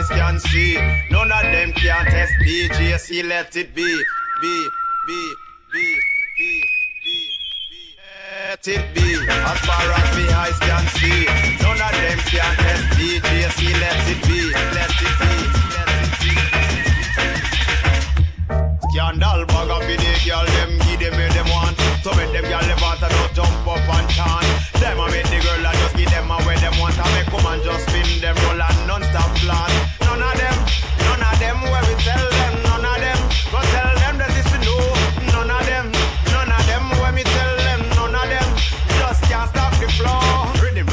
eyes can see. None of them can test DJC, let it be. Let it be, as far as the eyes can see. None of them can test DJC, let it be, let it be, let it be. Scandal bag of the girl, them give them where them want. So make them girl them want to just jump up and chant. Them a make the girl and just give them a where them want. And make come and just spin them roll and non-stop plan. None of them where we tell them. None of them, go tell them that this we know. None of them where me tell them. None of them just can't stop the flow. Rhythm.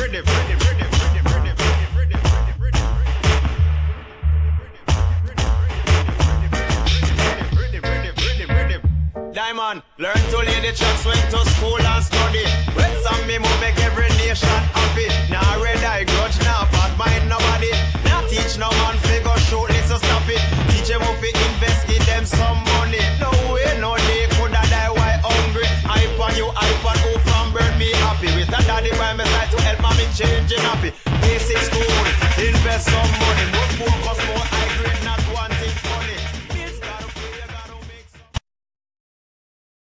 Diamond, learn to lay the tracks, went to school and study. West and me move make every nation happy. Now red eye grudge, now bad mind nobody. Now teach no man figure shoot, listen stop it. Teach them how to invest, give them some money. No way, no day, coulda die why hungry. Hype on you, hype on who from bird me happy. With a daddy by my side to help mommy changing happy. Basic school, invest some money.